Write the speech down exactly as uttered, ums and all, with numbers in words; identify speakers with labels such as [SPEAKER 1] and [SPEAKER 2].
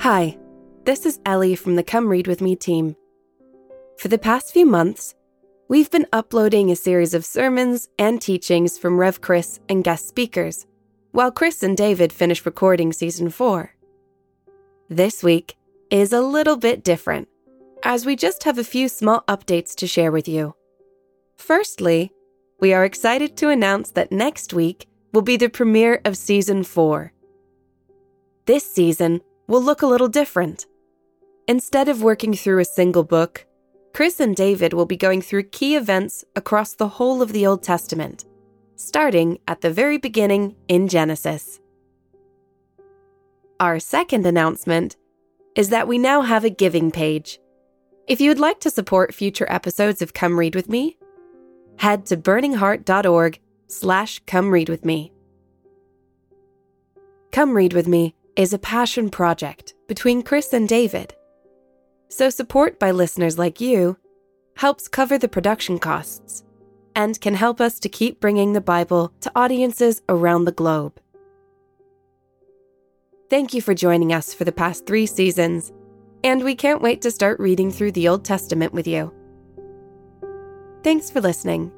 [SPEAKER 1] Hi, this is Ellie from the Come Read With Me team. For the past few months, we've been uploading a series of sermons and teachings from Rev Chris and guest speakers, while Chris and David finish recording Season four. This week is a little bit different, as we just have a few small updates to share with you. Firstly, we are excited to announce that next week will be the premiere of Season four. This season will look a little different. Instead of working through a single book, Chris and David will be going through key events across the whole of the Old Testament, starting at the very beginning in Genesis. Our second announcement is that we now have a giving page. If you would like to support future episodes of Come Read With Me, head to burningheart.org slash come read with me. Come Read With Me is a passion project between Chris and David. So support by listeners like you helps cover the production costs and can help us to keep bringing the Bible to audiences around the globe. Thank you for joining us for the past three seasons, and we can't wait to start reading through the Old Testament with you. Thanks for listening.